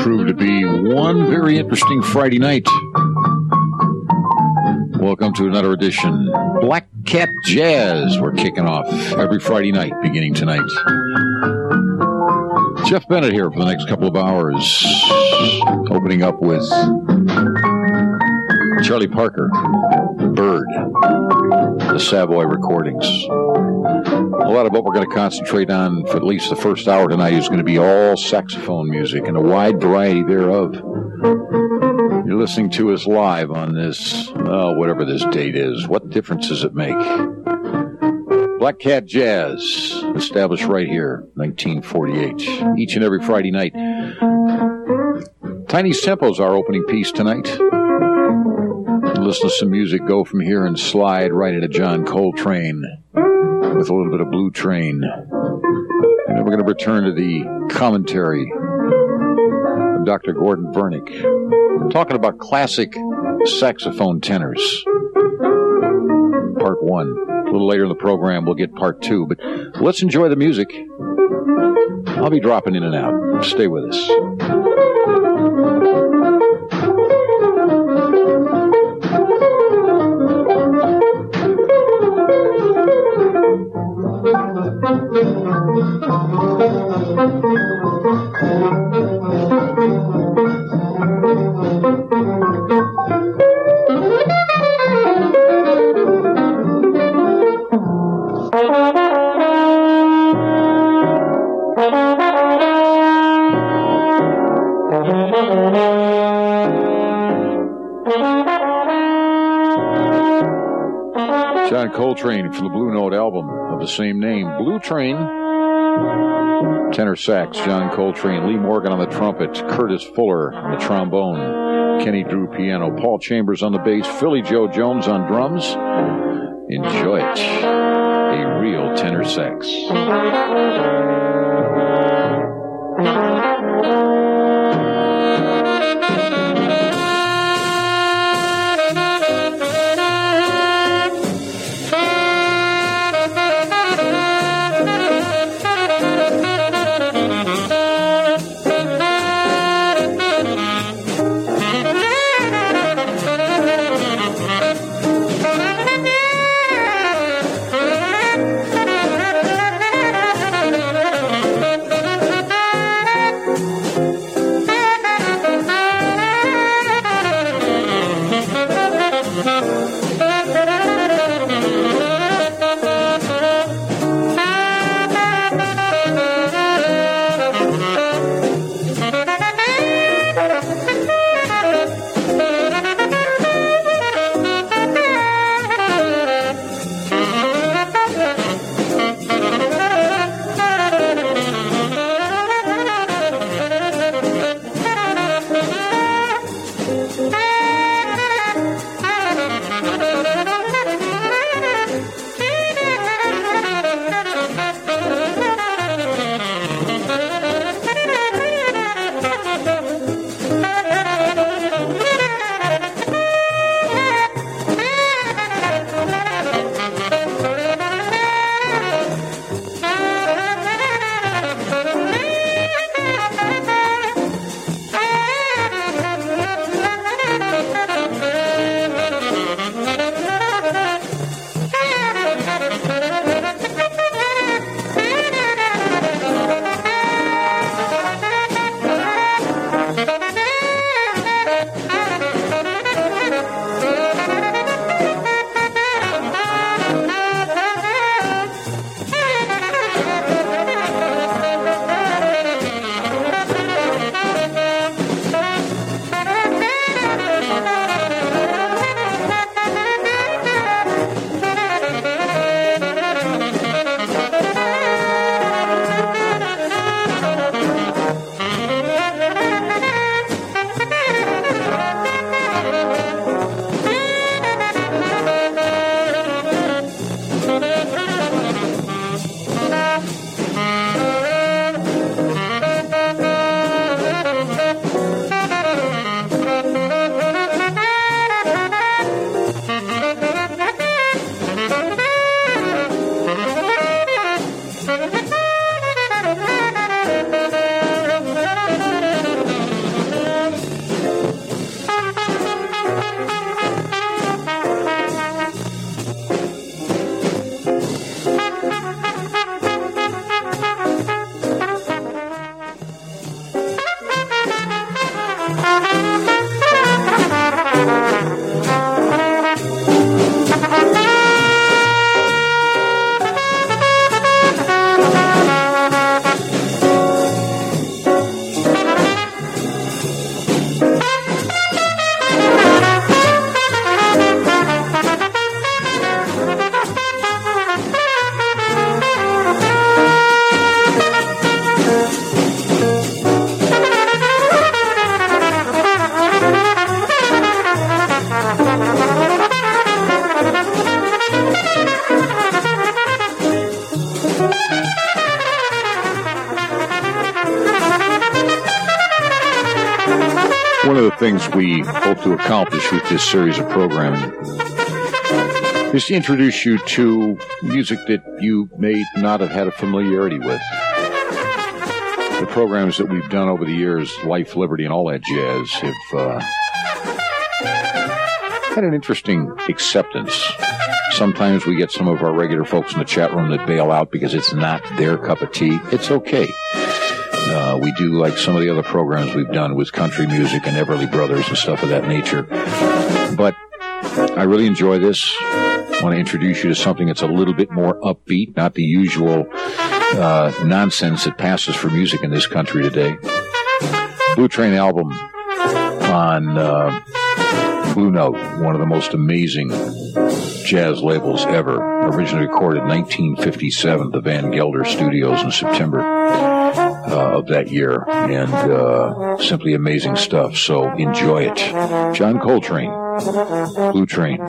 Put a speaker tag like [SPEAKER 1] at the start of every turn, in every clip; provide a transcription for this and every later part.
[SPEAKER 1] proved to be one very interesting Friday night. Welcome to another edition. Black Cat Jazz. We're kicking off every Friday night, beginning tonight. Jeff Bennett here for the next couple of hours. Opening up with Charlie Parker, Bird, the Savoy Recordings. A lot of what we're going to concentrate on for at least the first hour tonight is going to be all saxophone music and a wide variety thereof. You're listening to us live on this, whatever this date is. What difference does it make? Black Cat Jazz, established right here, 1948, each and every Friday night. Tiny's Tempo's our opening piece tonight. Listen to some music, go from here and slide right into John Coltrane with a little bit of Blue Train. And then we're going to return to the commentary of Dr. Gordon Vernick, talking about classic saxophone tenors. Part one. A little later in the program, we'll get part two. But let's enjoy the music. I'll be dropping in and out. Stay with us. John Coltrane from the Blue Note album of the same name. Blue Train, tenor sax, John Coltrane. Lee Morgan on the trumpet. Curtis Fuller on the trombone. Kenny Drew piano. Paul Chambers on the bass. Philly Joe Jones on drums. Enjoy it. A real tenor sax. One of the things we hope to accomplish with this series of programming is to introduce you to music that you may not have had a familiarity with. The programs that we've done over the years, Life, Liberty, and all that jazz, have had an interesting acceptance. Sometimes we get some of our regular folks in the chat room that bail out because it's not their cup of tea. It's okay. We do like some of the other programs we've done with country music and Everly Brothers and stuff of that nature. But I really enjoy this. I want to introduce you to something that's a little bit more upbeat, not the usual nonsense that passes for music in this country today. Blue Train album on Blue Note, one of the most amazing jazz labels ever. Originally recorded in 1957 at the Van Gelder Studios in September of that year, and simply amazing stuff. So enjoy it. John Coltrane, Blue Train.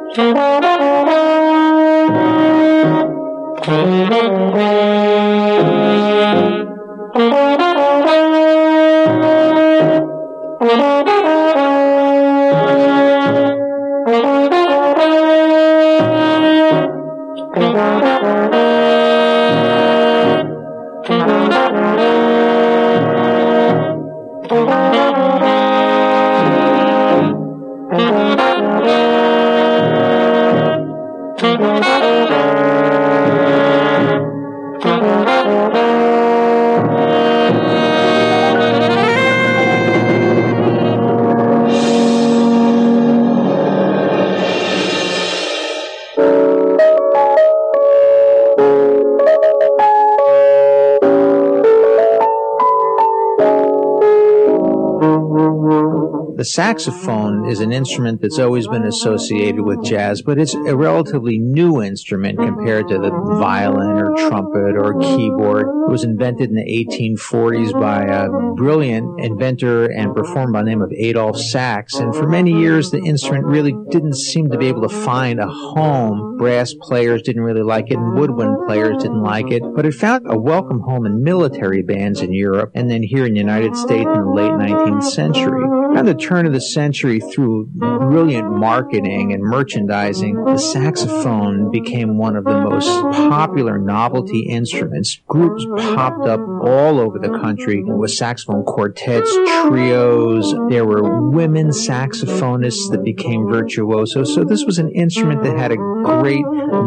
[SPEAKER 2] The saxophone is an instrument that's always been associated with jazz, but it's a relatively new instrument compared to the violin or trumpet or keyboard. It was invented in the 1840s by a brilliant inventor and performer by the name of Adolph Sax. And for many years, the instrument really didn't seem to be able to find a home. Brass players didn't really like it, and woodwind players didn't like it. But it found a welcome home in military bands in Europe, and then here in the United States in the late 19th century. Around the turn of the century, through brilliant marketing and merchandising, the saxophone became one of the most popular novelty instruments. Groups popped up all over the country with saxophone quartets, trios. There were women saxophonists that became virtuosos. So this was an instrument that had a great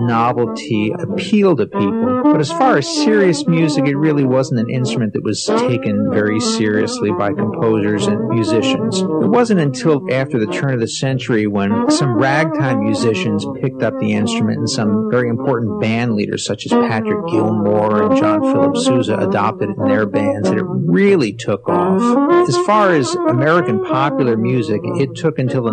[SPEAKER 2] novelty appeal to people. But as far as serious music, it really wasn't an instrument that was taken very seriously by composers and musicians. It wasn't until after the turn of the century when some ragtime musicians picked up the instrument and some very important band leaders such as Patrick Gilmore and John Philip Sousa adopted it in their bands, and it really took off. As far as American popular music, it took until the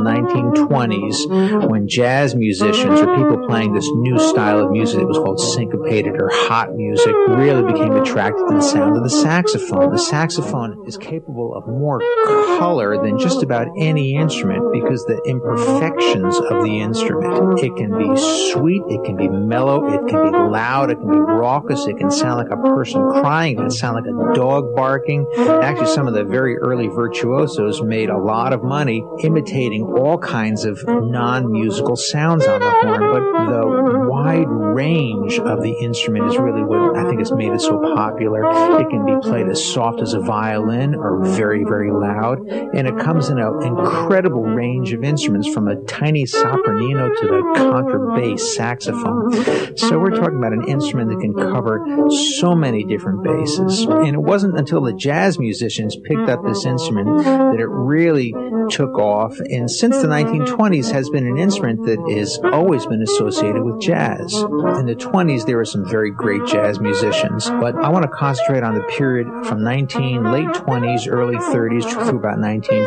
[SPEAKER 2] 1920s when jazz musicians or people playing this new style of music that was called syncopated or hot music really became attracted to the sound of the saxophone. The saxophone is capable of more color than just about any instrument because the imperfections of the instrument. It can be sweet, it can be mellow, it can be loud, it can be raucous, it can sound like a person crying, it can sound like a dog barking. Actually, some of the very early virtuosos made a lot of money imitating all kinds of non-musical sounds on the horn, but the wide range of the instrument is really what I think has made it so popular. It can be played as soft as a violin or very, very loud, and it comes in an incredible range of instruments from a tiny sopranino to the contrabass saxophone. So we're talking about an instrument that can cover so many different bases. And it wasn't until the jazz musicians picked up this instrument that it really took off, and since the 1920s has been an instrument that has always been associated with jazz. In the 20s, there were some very great jazz musicians, but I want to concentrate on the period from late 20s, early 30s through about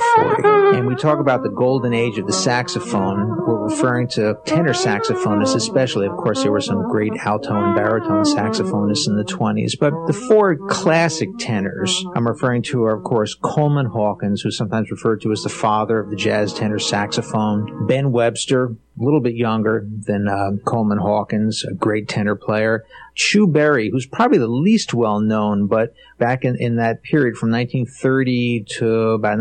[SPEAKER 2] 1940. And we talk about the golden age of the saxophone. We're referring to tenor saxophonists especially. Of course, there were some great alto and baritone saxophonists in the 20s, but the four classic tenors I'm referring to are, of course, Coleman Hawkins, who's sometimes referred to as the father of the jazz tenor saxophone, Ben Webster, a little bit younger than Coleman Hawkins, a great tenor player. Chu Berry, who's probably the least well-known, but back in that period from 1930 to about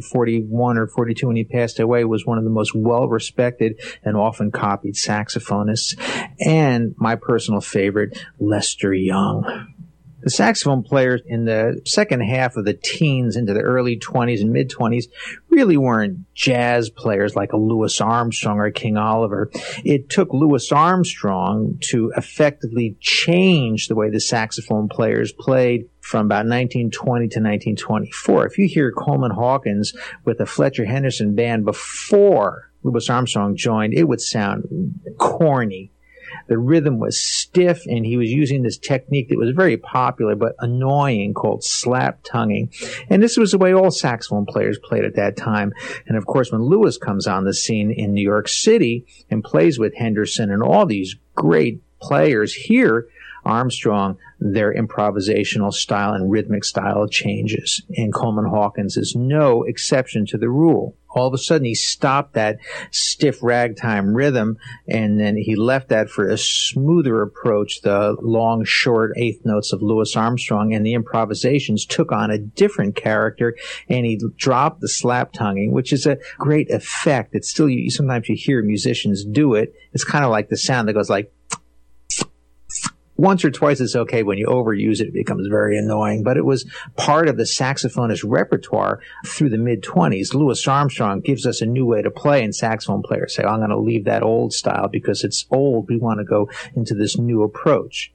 [SPEAKER 2] 1941 or 42 when he passed away, was one of the most well-respected and often copied saxophonists. And my personal favorite, Lester Young. The saxophone players in the second half of the teens into the early 20s and mid-20s really weren't jazz players like a Louis Armstrong or King Oliver. It took Louis Armstrong to effectively change the way the saxophone players played from about 1920 to 1924. If you hear Coleman Hawkins with the Fletcher Henderson band before Louis Armstrong joined, it would sound corny. The rhythm was stiff, and he was using this technique that was very popular but annoying called slap tonguing. And this was the way all saxophone players played at that time. And of course, when Louis comes on the scene in New York City and plays with Henderson and all these great players here, Armstrong, their improvisational style and rhythmic style changes. And Coleman Hawkins is no exception to the rule. All of a sudden, he stopped that stiff ragtime rhythm, and then he left that for a smoother approach, the long, short eighth notes of Louis Armstrong, and the improvisations took on a different character, and he dropped the slap tonguing, which is a great effect. It's still, sometimes you hear musicians do it. It's kind of like the sound that goes like, once or twice it's okay. When you overuse it, it becomes very annoying. But it was part of the saxophonist repertoire through the mid-20s. Louis Armstrong gives us a new way to play, and saxophone players say, I'm going to leave that old style because it's old. We want to go into this new approach.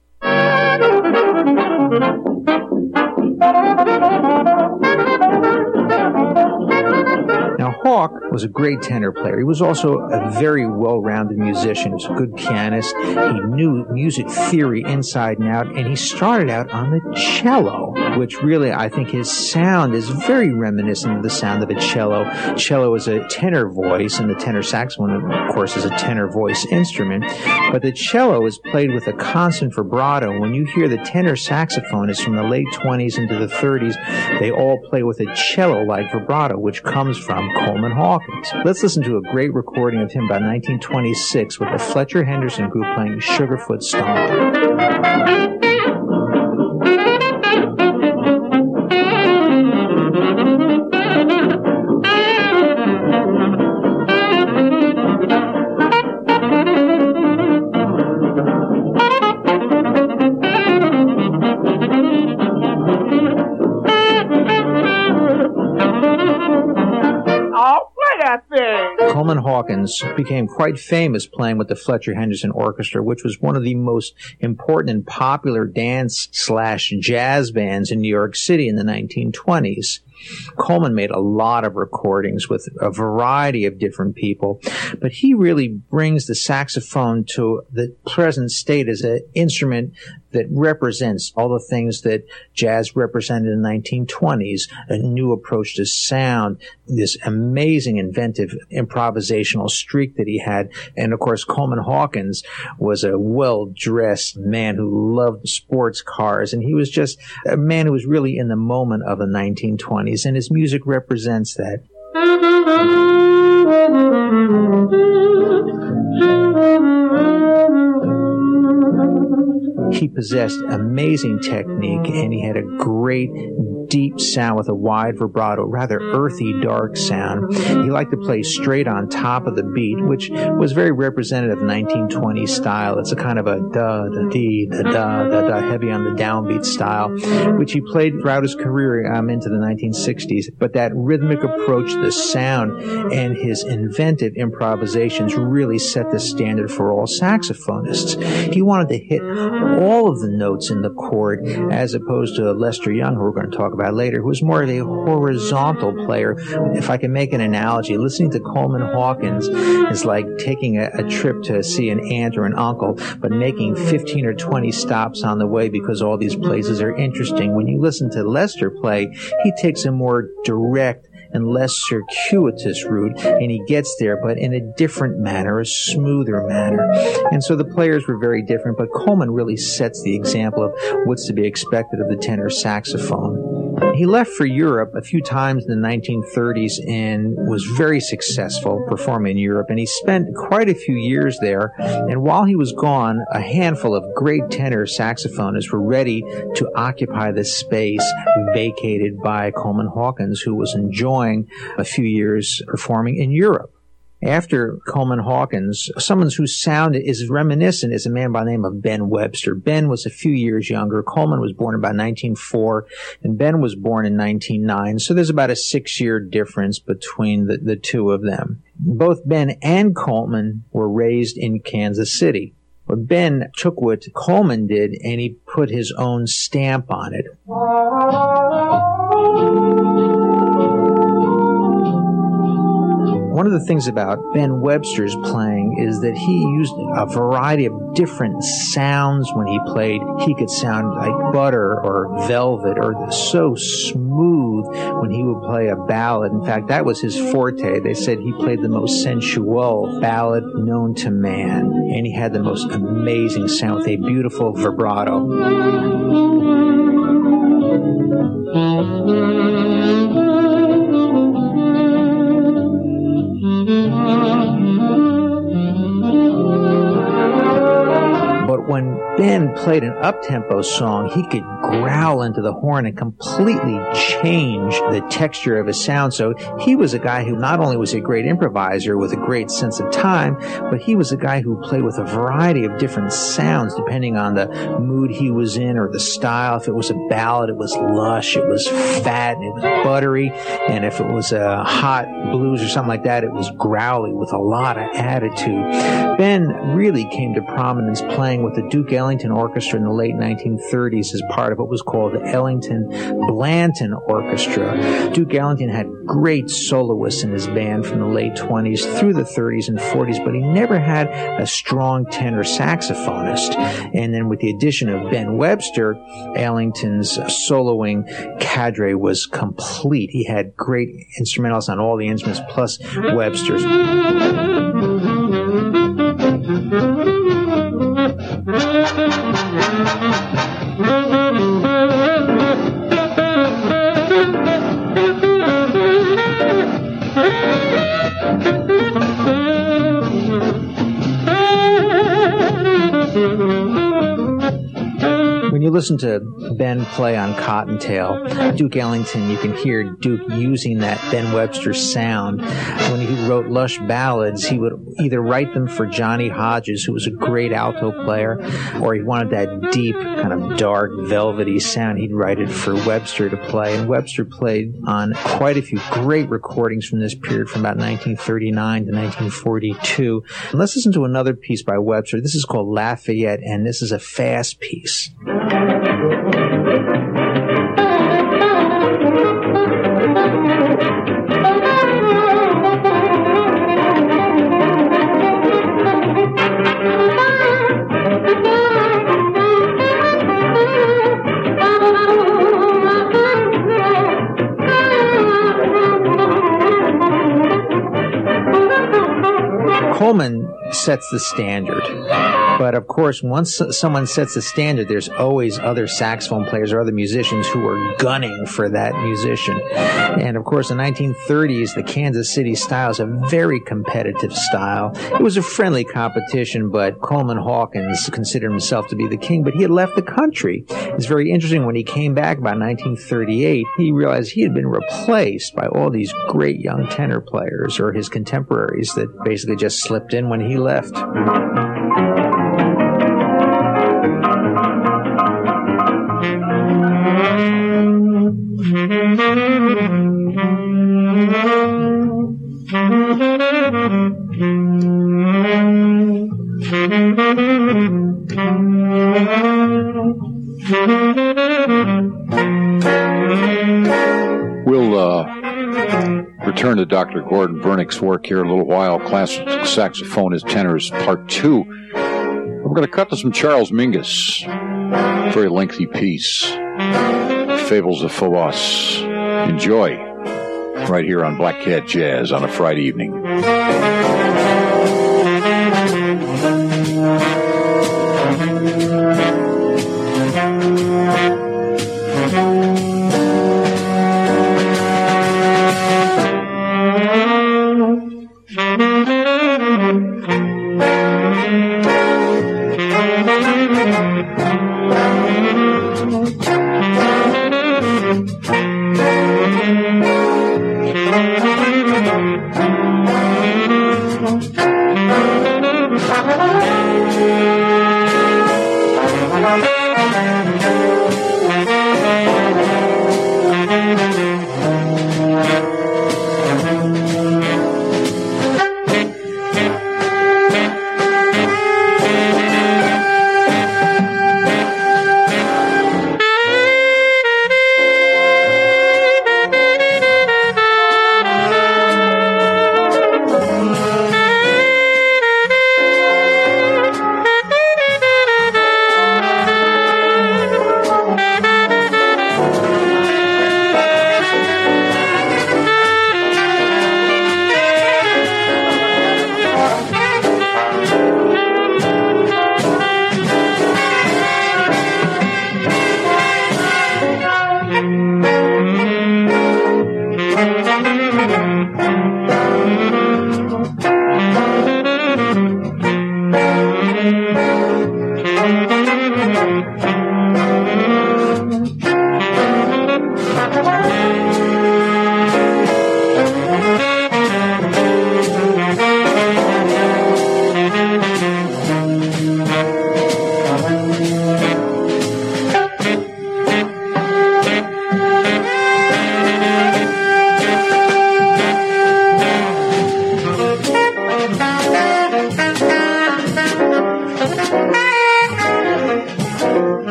[SPEAKER 2] Now, Hawk was a great tenor player. He was also a very well-rounded musician. He was a good pianist. He knew music theory inside and out, and he started out on the cello, which really, I think his sound is very reminiscent of the sound of a cello. Cello is a tenor voice, and the tenor saxophone, of course, is a tenor voice instrument. But the cello is played with a constant vibrato. When you hear the tenor saxophonists from the late 20s into the 30s, they all play with a cello-like vibrato, which comes from Coleman Hawkins. Let's listen to a great recording of him by 1926 with the Fletcher Henderson Group playing Sugarfoot Stomp. Coleman Hawkins became quite famous playing with the Fletcher Henderson Orchestra, which was one of the most important and popular dance/jazz bands in New York City in the 1920s. Coleman made a lot of recordings with a variety of different people, but he really brings the saxophone to the present state as an instrument that represents all the things that jazz represented in the 1920s, a new approach to sound, this amazing inventive improvisational streak that he had. And of course, Coleman Hawkins was a well-dressed man who loved sports cars, and he was just a man who was really in the moment of the 1920s. And his music represents that. He possessed amazing technique, and he had a great deep sound with a wide vibrato, rather earthy, dark sound. He liked to play straight on top of the beat, which was very representative of 1920s style. It's a kind of a da-da-dee, da-da-da-da, heavy on the downbeat style, which he played throughout his career into the 1960s. But that rhythmic approach, the sound, and his inventive improvisations really set the standard for all saxophonists. He wanted to hit all of the notes in the chord, as opposed to Lester Young, who we're going to talk about later, who was more of a horizontal player. If I can make an analogy, listening to Coleman Hawkins is like taking a trip to see an aunt or an uncle, but making 15 or 20 stops on the way because all these places are interesting. When you listen to Lester play, he takes a more direct and less circuitous route, and he gets there, but in a different manner, a smoother manner. And so the players were very different, but Coleman really sets the example of what's to be expected of the tenor saxophone. He left for Europe a few times in the 1930s and was very successful performing in Europe, and he spent quite a few years there. And while he was gone, a handful of great tenor saxophonists were ready to occupy the space vacated by Coleman Hawkins, who was enjoying a few years performing in Europe. After Coleman Hawkins, someone whose sound is reminiscent is a man by the name of Ben Webster. Ben was a few years younger. Coleman was born about 1904, and Ben was born in 1909. So there's about a 6-year difference between the two of them. Both Ben and Coleman were raised in Kansas City. But Ben took what Coleman did and he put his own stamp on it. One of the things about Ben Webster's playing is that he used a variety of different sounds when he played. He could sound like butter or velvet or so smooth when he would play a ballad. In fact, that was his forte. They said he played the most sensual ballad known to man, and he had the most amazing sound with a beautiful vibrato. Ben played an up-tempo song, he could growl into the horn and completely change the texture of his sound. So he was a guy who not only was a great improviser with a great sense of time, but he was a guy who played with a variety of different sounds depending on the mood he was in or the style. If it was a ballad, it was lush, it was fat, it was buttery. And if it was a hot blues or something like that, it was growly with a lot of attitude. Ben really came to prominence playing with the Duke Ellington Orchestra in the late 1930s as part of what was called the Ellington Blanton Orchestra. Duke Ellington had great soloists in his band from the late 20s through the 30s and 40s, but he never had a strong tenor saxophonist. And then with the addition of Ben Webster, Ellington's soloing cadre was complete. He had great instrumentalists on all the instruments, plus Webster's. When you listen to Ben play on Cottontail, Duke Ellington, you can hear Duke using that Ben Webster sound. When he wrote lush ballads, he would either write them for Johnny Hodges, who was a great alto player, or he wanted that deep, kind of dark, velvety sound. He'd write it for Webster to play. And Webster played on quite a few great recordings from this period from about 1939 to 1942. And let's listen to another piece by Webster. This is called Lafayette, and this is a fast piece. Coleman sets the standard. But of course, once someone sets the standard, there's always other saxophone players or other musicians who are gunning for that musician. And of course, in the 1930s, the Kansas City style is a very competitive style. It was a friendly competition, but Coleman Hawkins considered himself to be the king, but he had left the country. It's very interesting, when he came back about 1938, he realized he had been replaced by all these great young tenor players, or his contemporaries, that basically just slipped in when he left.
[SPEAKER 1] We'll return to Dr. Gordon Vernick's work here in a little while. Classic Saxophone as Tenors, Part 2. We're going to cut to some Charles Mingus. Very lengthy piece. Fables of Phobos. Enjoy. Right here on Black Cat Jazz on a Friday evening.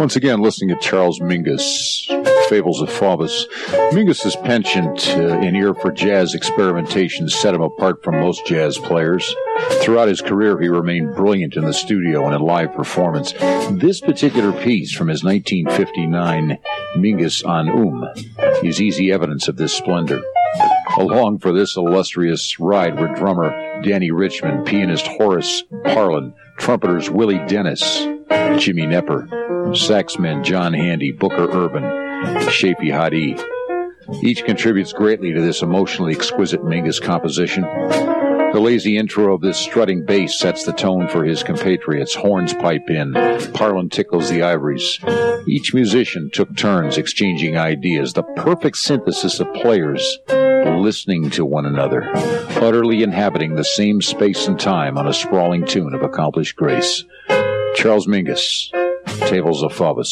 [SPEAKER 1] Once again, listening to Charles Mingus, Fables of Faubus. Mingus's penchant and ear for jazz experimentation set him apart from most jazz players. Throughout his career, he remained brilliant in the studio and in live performance. This particular piece from his 1959 Mingus on is easy evidence of this splendor. Along for this illustrious ride were drummer Danny Richmond, pianist Horace Parlin, trumpeters Willie Dennis, Jimmy Knepper, saxmen John Handy, Booker Urban, Shafi Hadi. Each contributes greatly to this emotionally exquisite Mingus composition. The lazy intro of this strutting bass sets the tone for his compatriots. Horns pipe in. Parlin tickles the ivories. Each musician took turns exchanging ideas, the perfect synthesis of players listening to one another, utterly inhabiting the same space and time on a sprawling tune of accomplished grace. Charles Mingus, Fables of Faubus.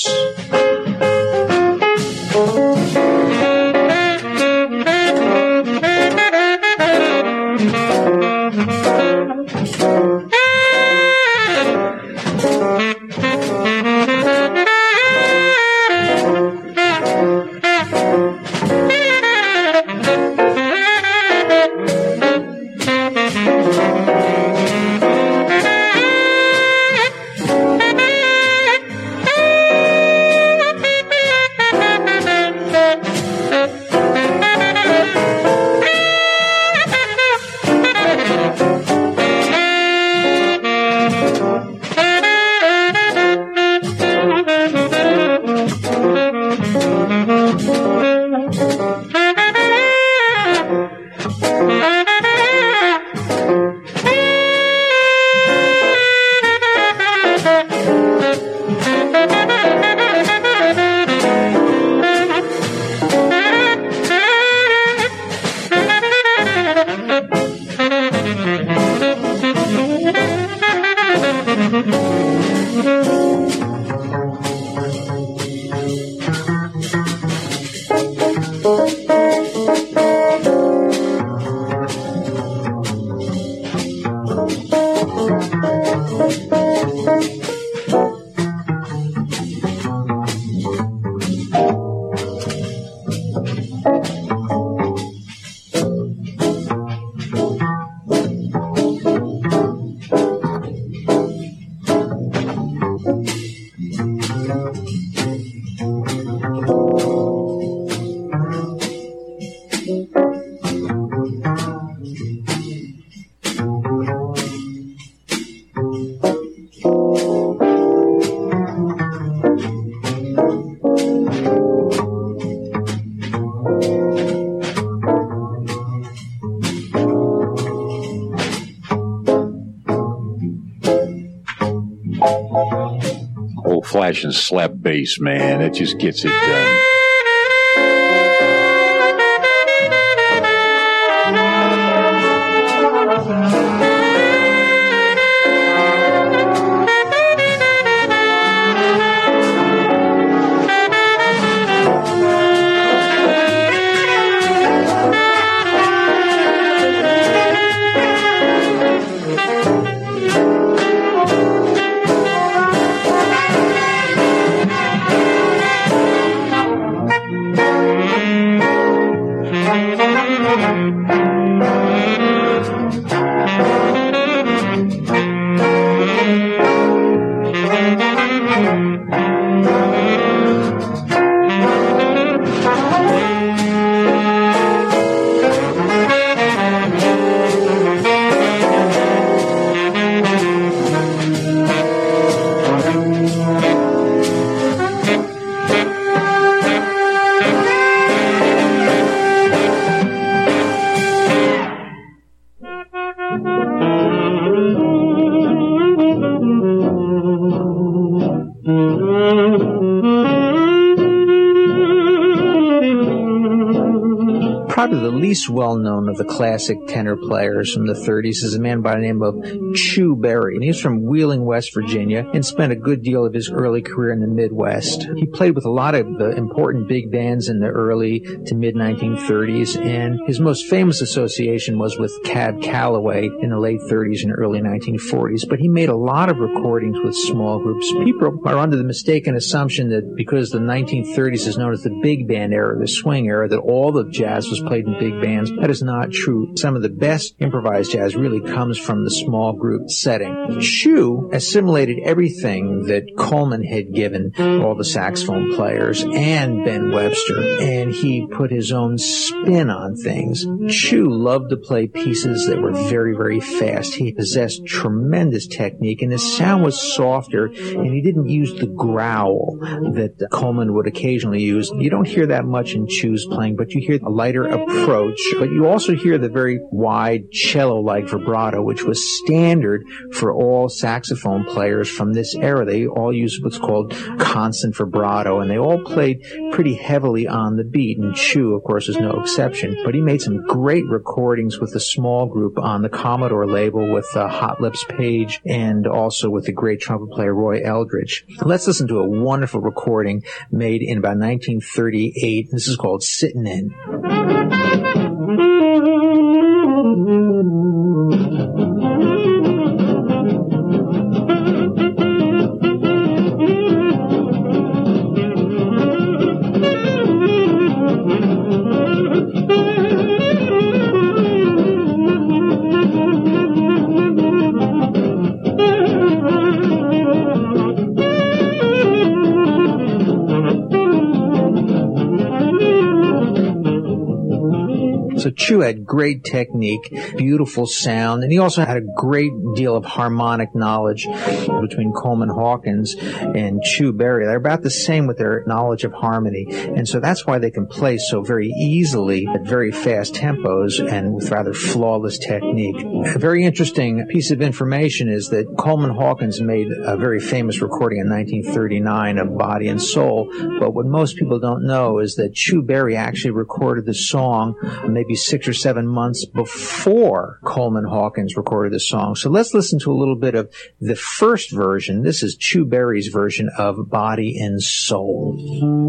[SPEAKER 1] Flash and slap bass, man. It just gets it done.
[SPEAKER 2] probably the least well-known of the classic tenor players from the 30s is a man by the name of Chu Berry. And he's from Wheeling, West Virginia, and spent a good deal of his early career in the Midwest. He played with a lot of the important big bands in the early to mid-1930s, and his most famous association was with Cab Calloway in the late 30s and early 1940s. But he made a lot of recordings with small groups. People are under the mistaken assumption that because the 1930s is known as the big band era, the swing era, that all of jazz was played in big bands. That is not true. Some of the best improvised jazz really comes from the small group setting. Chu assimilated everything that Coleman had given all the saxophone players and Ben Webster, and he put his own spin on things. Chu loved to play pieces that were very, very fast. He possessed tremendous technique, and his sound was softer, and he didn't use the growl that Coleman would occasionally use. You don't hear that much in Chu's playing, but you hear a lighter approach, but you also hear the very wide cello-like vibrato, which was standard for all saxophone players from this era. They all used what's called constant vibrato, and they all played pretty heavily on the beat, and Chu, of course, is no exception. But he made some great recordings with a small group on the Commodore label with Hot Lips Page and also with the great trumpet player Roy Eldridge. Let's listen to a wonderful recording made in about 1938. This is called Sittin' In. So Chu had great technique, beautiful sound, and he also had a great deal of harmonic knowledge between Coleman Hawkins and Chu Berry. They're about the same with their knowledge of harmony, and so that's why they can play so very easily at very fast tempos and with rather flawless technique. A very interesting piece of information is that Coleman Hawkins made a very famous recording in 1939 of Body and Soul, but what most people don't know is that Chu Berry actually recorded the song maybe 6 or 7 months before Coleman Hawkins recorded the song. So let's listen to a little bit of the first version. This is Chu Berry's version of Body and Soul.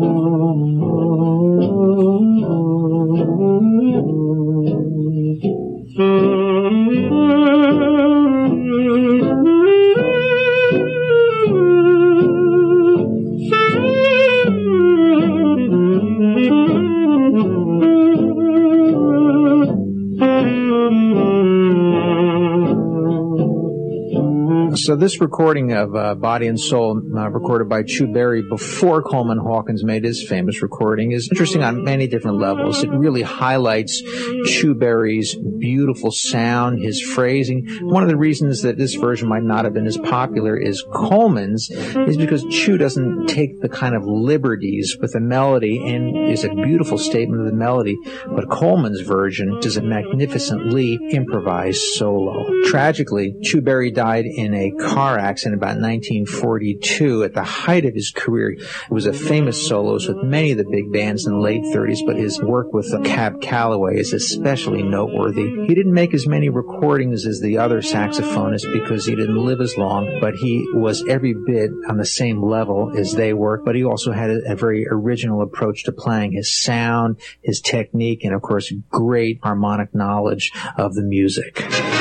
[SPEAKER 2] So this recording of Body and Soul, recorded by Chu Berry before Coleman Hawkins made his famous recording, is interesting on many different levels. It really highlights Chu Berry's beautiful sound, his phrasing. One of the reasons that this version might not have been as popular as Coleman's is because Chu doesn't take the kind of liberties with the melody and is a beautiful statement of the melody, but Coleman's version is a magnificently improvised solo. Tragically, Chu Berry died in a car accident about 1942 at the height of his career. He was a famous soloist with many of the big bands in the late 30s, but his work with Cab Calloway is especially noteworthy. He didn't make as many recordings as the other saxophonists because he didn't live as long, but he was every bit on the same level as they were, but he also had a very original approach to playing. His sound, his technique, and of course great harmonic knowledge of the music.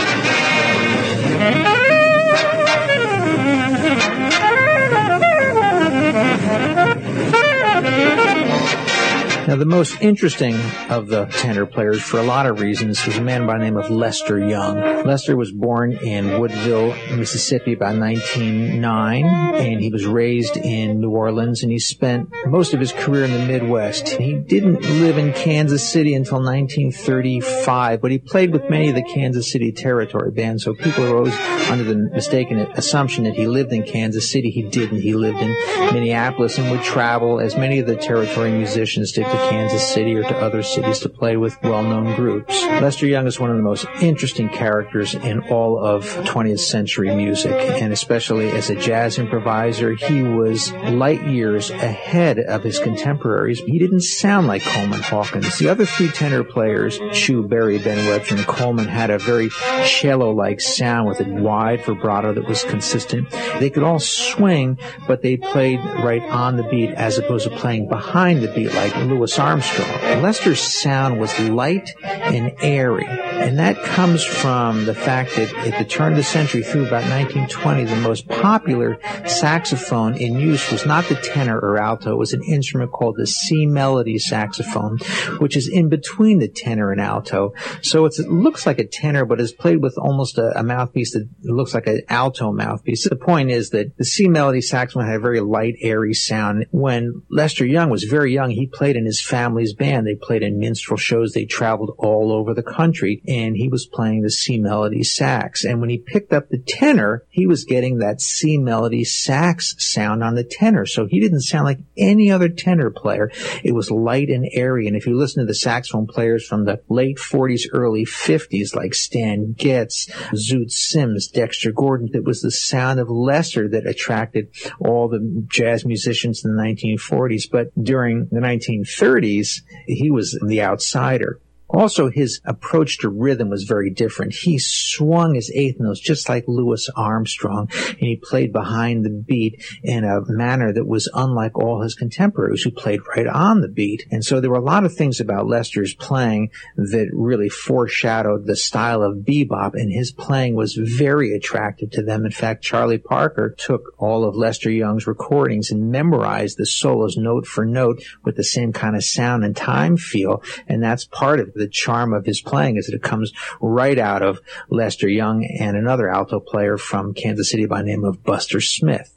[SPEAKER 2] Now, the most interesting of the tenor players, for a lot of reasons, was a man by the name of Lester Young. Lester was born in Woodville, Mississippi, about 1909, and he was raised in New Orleans, and he spent most of his career in the Midwest. He didn't live in Kansas City until 1935, but he played with many of the Kansas City Territory bands, so people are always under the mistaken assumption that he lived in Kansas City. He didn't. He lived in Minneapolis and would travel, as many of the Territory musicians did, to Kansas City or to other cities to play with well-known groups. Lester Young is one of the most interesting characters in all of 20th century music, and especially as a jazz improviser, he was light years ahead of his contemporaries. He didn't sound like Coleman Hawkins. The other three tenor players, Chu Berry, Ben Webster, and Coleman, had a very cello-like sound with a wide vibrato that was consistent. They could all swing, but they played right on the beat as opposed to playing behind the beat like Louis Armstrong. Lester's sound was light and airy, and that comes from the fact that at the turn of the century through about 1920, the most popular saxophone in use was not the tenor or alto. It was an instrument called the C melody saxophone, which is in between the tenor and alto. So it looks like a tenor, but is played with almost a mouthpiece that looks like an alto mouthpiece. The point is that the C melody saxophone had a very light, airy sound. When Lester Young was very young, he played in his family's band. They played in minstrel shows. They traveled all over the country, and he was playing the C melody sax. And when he picked up the tenor, he was getting that C melody sax sound on the tenor. So he didn't sound like any other tenor player. It was light and airy. And if you listen to the saxophone players from the late 40s, early 50s, like Stan Getz, Zoot Sims, Dexter Gordon, it was the sound of Lester that attracted all the jazz musicians in the 1940s. But during the 1930s, he was the outsider. Also, his approach to rhythm was very different. He swung his eighth notes just like Louis Armstrong, and he played behind the beat in a manner that was unlike all his contemporaries who played right on the beat. And so there were a lot of things about Lester's playing that really foreshadowed the style of bebop, and his playing was very attractive to them. In fact, Charlie Parker took all of Lester Young's recordings and memorized the solos note for note with the same kind of sound and time feel, and that's part of the charm of his playing, is that it comes right out of Lester Young and another alto player from Kansas City by the name of Buster Smith.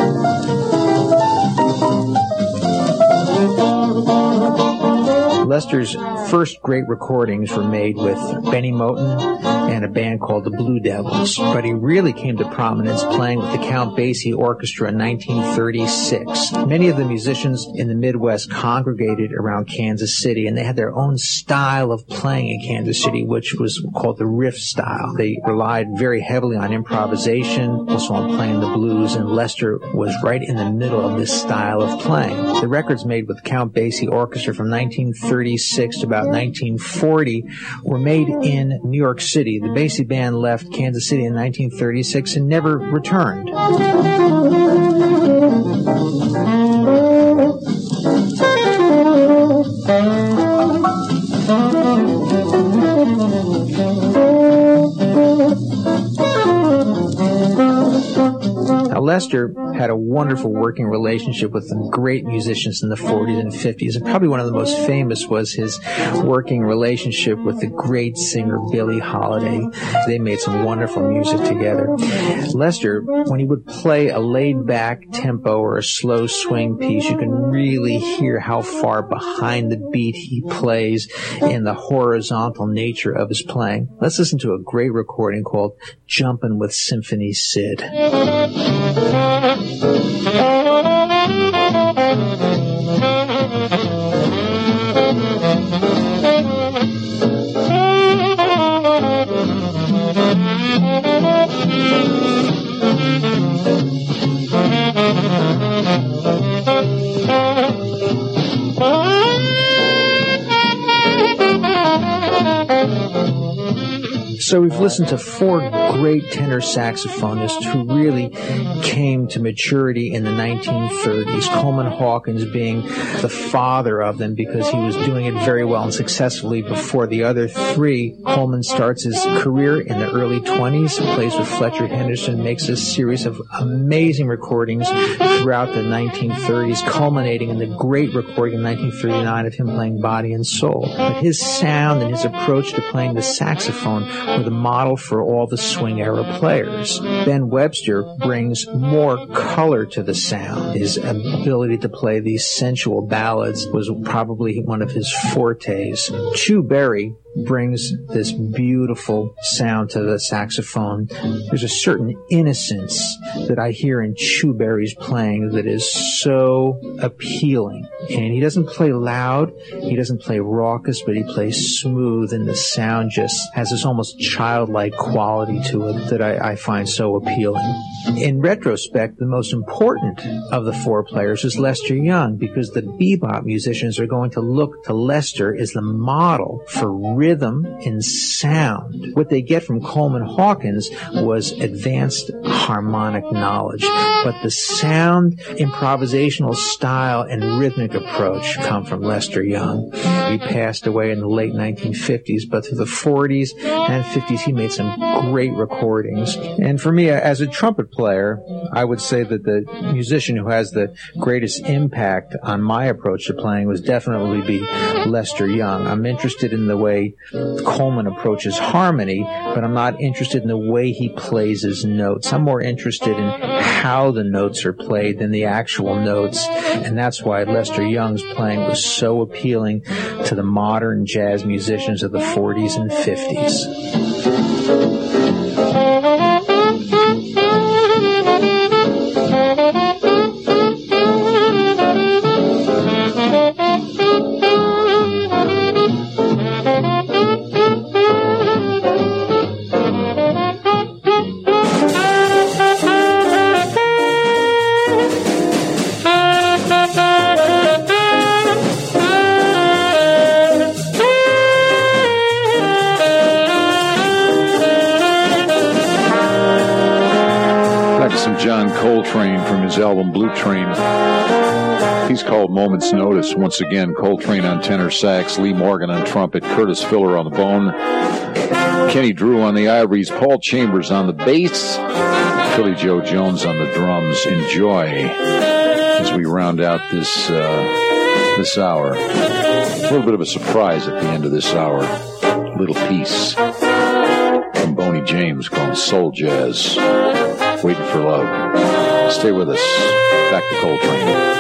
[SPEAKER 2] Lester's first great recordings were made with Benny Moten and a band called the Blue Devils, but he really came to prominence playing with the Count Basie Orchestra in 1936. Many of the musicians in the Midwest congregated around Kansas City, and they had their own style of playing in Kansas City, which was called the riff style. They relied very heavily on improvisation, also on playing the blues, and Lester was right in the middle of this style of playing. The records made with Count Basie Orchestra from 1936 to about 1940 were made in New York City. The Basie band left Kansas City in 1936 and never returned. Now, Lester had a wonderful working relationship with some great musicians in the 40s and 50s, and probably one of the most famous was his working relationship with the great singer Billie Holiday. They made some wonderful music together. Lester, when he would play a laid-back tempo or a slow swing piece, you can really hear how far behind the beat he plays and the horizontal nature of his playing. Let's listen to a great recording called Jumpin' with Symphony Sid. So we've listened to four great tenor saxophonists who really came to maturity in the 1930s, Coleman Hawkins being the father of them because he was doing it very well and successfully before the other three. Coleman starts his career in the early 20s, plays with Fletcher Henderson, makes a series of amazing recordings throughout the 1930s, culminating in the great recording in 1939 of him playing Body and Soul. But his sound and his approach to playing the saxophone were the model for all the swing era players. Ben Webster brings more color to the sound. His ability to play these sensual ballads was probably one of his fortes. Chu Berry brings this beautiful sound to the saxophone. There's a certain innocence that I hear in Chewberry's playing that is so appealing. And he doesn't play loud, he doesn't play raucous, but he plays smooth, and the sound just has this almost childlike quality to it that I find so appealing. In retrospect, the most important of the four players is Lester Young, because the bebop musicians are going to look to Lester as the model for rhythm and sound. What they get from Coleman Hawkins was advanced harmonic knowledge, but the sound, improvisational style, and rhythmic approach come from Lester Young. He passed away in the late 1950s, but through the 40s and 50s he made some great recordings. And for me, as a trumpet player, I would say that the musician who has the greatest impact on my approach to playing was definitely be Lester Young. I'm interested in the way Coleman approaches harmony, but I'm not interested in the way he plays his notes. I'm more interested in how the notes are played than the actual notes, and that's why Lester Young's playing was so appealing to the modern jazz musicians of the 40s and 50s.
[SPEAKER 1] John Coltrane from his album Blue Train. He's called Moment's Notice. Once again, Coltrane on tenor sax, Lee Morgan on trumpet, Curtis Filler on the bone, Kenny Drew on the ivories, Paul Chambers on the bass, Philly Joe Jones on the drums. Enjoy as we round out this hour. A little bit of a surprise at the end of this hour. A little piece from Boney James called Soul Jazz. Waiting for Love. Stay with us. Back to Coltrane.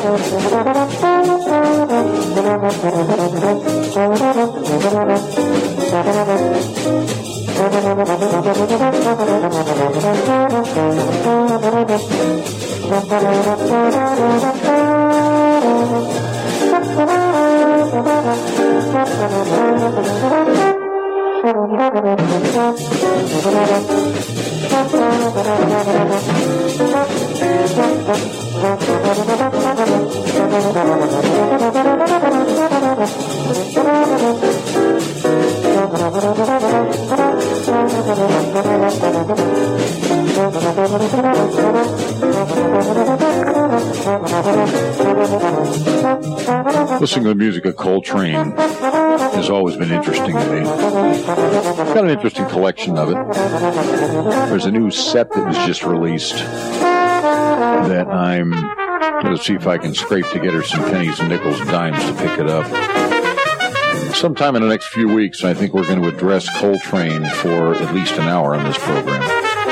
[SPEAKER 1] Listening to the music of Coltrane has always been interesting to me. I've got an interesting collection of it. There's a new set that was just released that I'm going to see if I can scrape together some pennies and nickels and dimes to pick it up. Sometime in the next few weeks, I think we're going to address Coltrane for at least an hour on this program.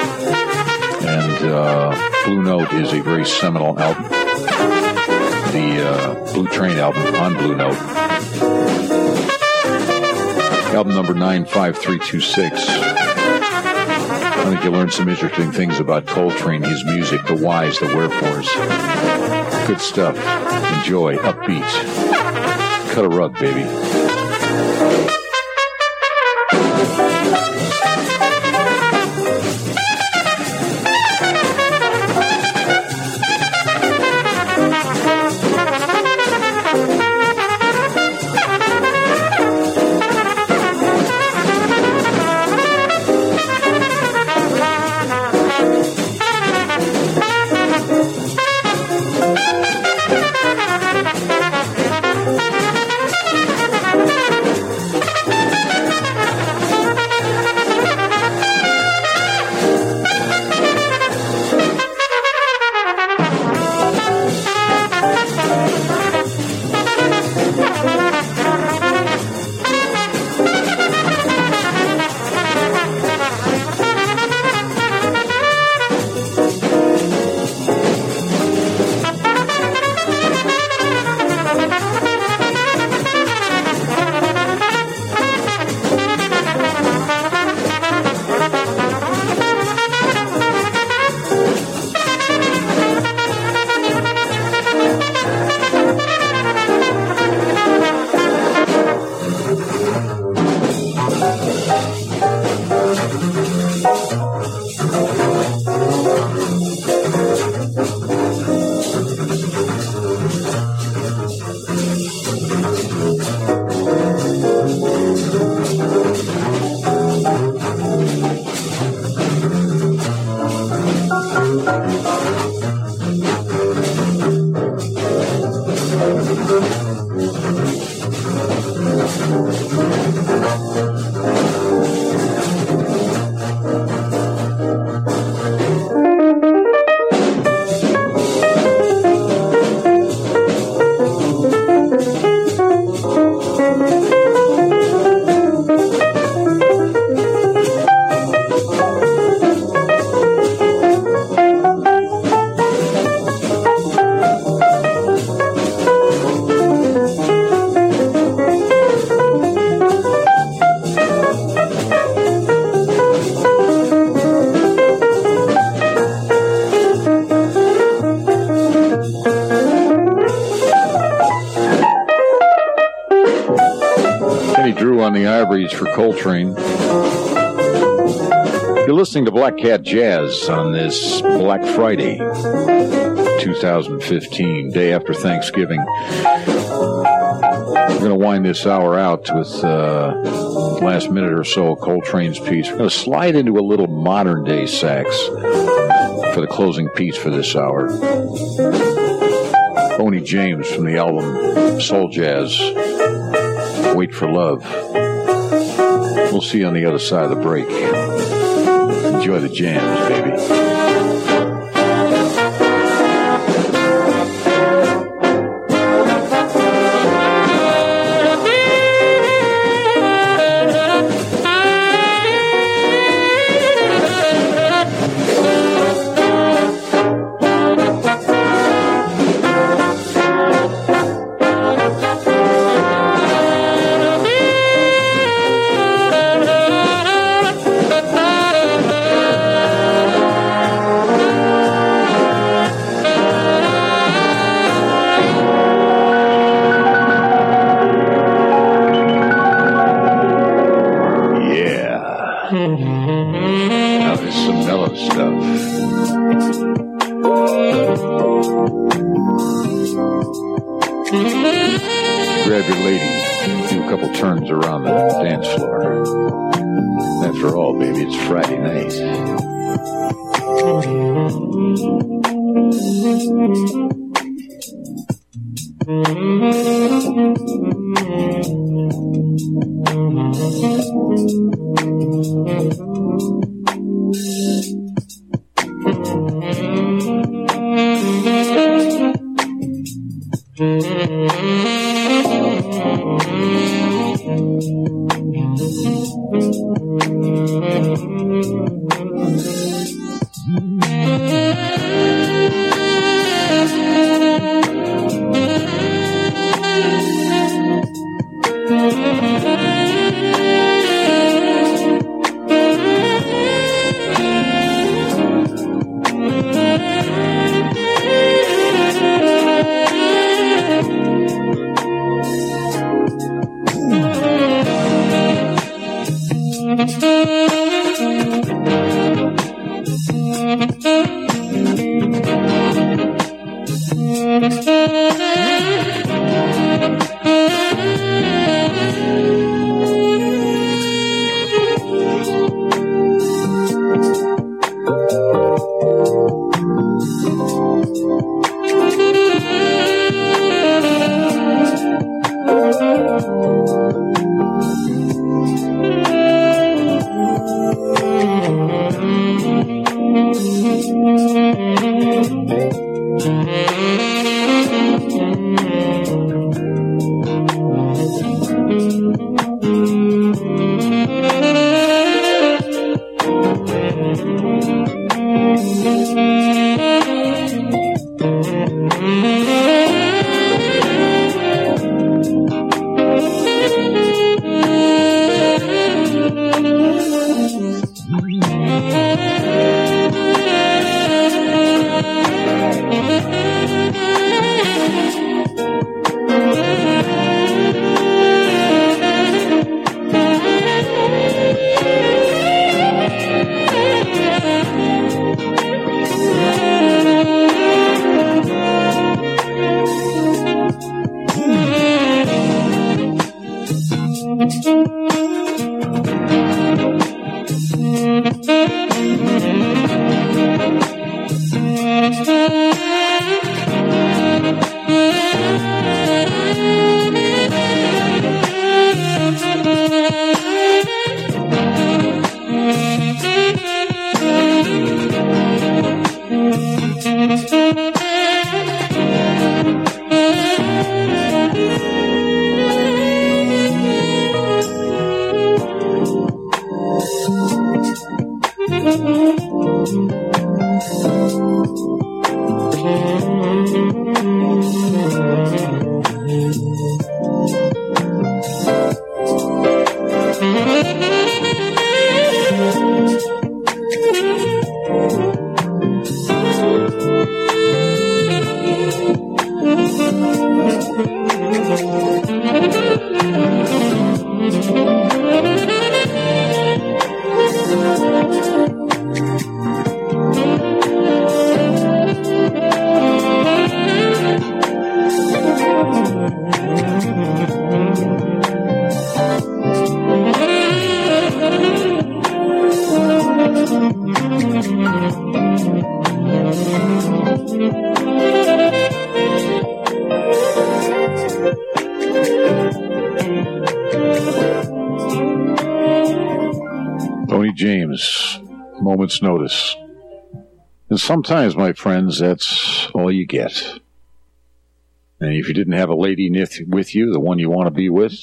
[SPEAKER 1] And Blue Note is a very seminal album. The Blue Train album on Blue Note. Album number 95326. I think you'll learn some interesting things about Coltrane, his music, the whys, the wherefores. Good stuff. Enjoy. Upbeat. Cut a rug, baby. For Coltrane. You're listening to Black Cat Jazz on this Black Friday, 2015, day after Thanksgiving. We're going to wind this hour out with last minute or so of Coltrane's piece. We're going to slide into a little modern day sax for the closing piece for this hour. Boney James from the album Soul Jazz, Wait for Love. We'll see you on the other side of the break. Enjoy the jams, baby. Grab your lady, do a couple turns around the dance floor. After all, baby, it's Friday night. Tony James, Moment's Notice. And sometimes, my friends, that's all you get. And if you didn't have a lady with you, the one you want to be with,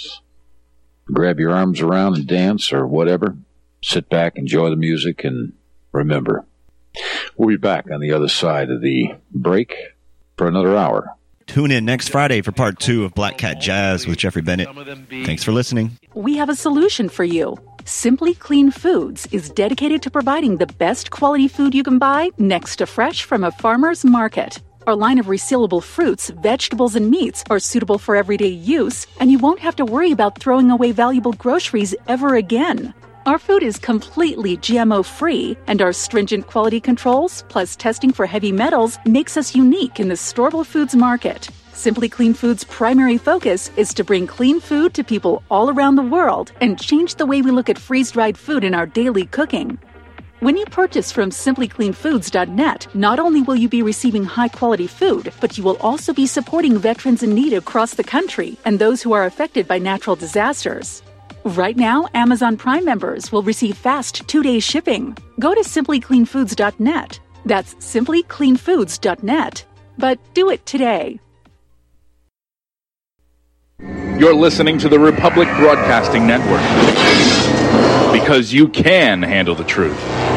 [SPEAKER 1] grab your arms around and dance or whatever. Sit back, enjoy the music, and remember. We'll be back on the other side of the break for another hour.
[SPEAKER 3] Tune in next Friday for part 2 of Black Cat Jazz with Jeffrey Bennett. Thanks for listening.
[SPEAKER 4] We have a solution for you. Simply Clean Foods is dedicated to providing the best quality food you can buy next to fresh from a farmer's market. Our line of resealable fruits, vegetables, and meats are suitable for everyday use, and you won't have to worry about throwing away valuable groceries ever again. Our food is completely GMO-free, and our stringent quality controls, plus testing for heavy metals, makes us unique in the storable foods market. Simply Clean Foods' primary focus is to bring clean food to people all around the world and change the way we look at freeze-dried food in our daily cooking. When you purchase from simplycleanfoods.net, not only will you be receiving high-quality food, but you will also be supporting veterans in need across the country and those who are affected by natural disasters. Right now, Amazon Prime members will receive fast 2-day shipping. Go to simplycleanfoods.net. That's simplycleanfoods.net. But do it today.
[SPEAKER 5] You're listening to the Republic Broadcasting Network, because you can handle the truth.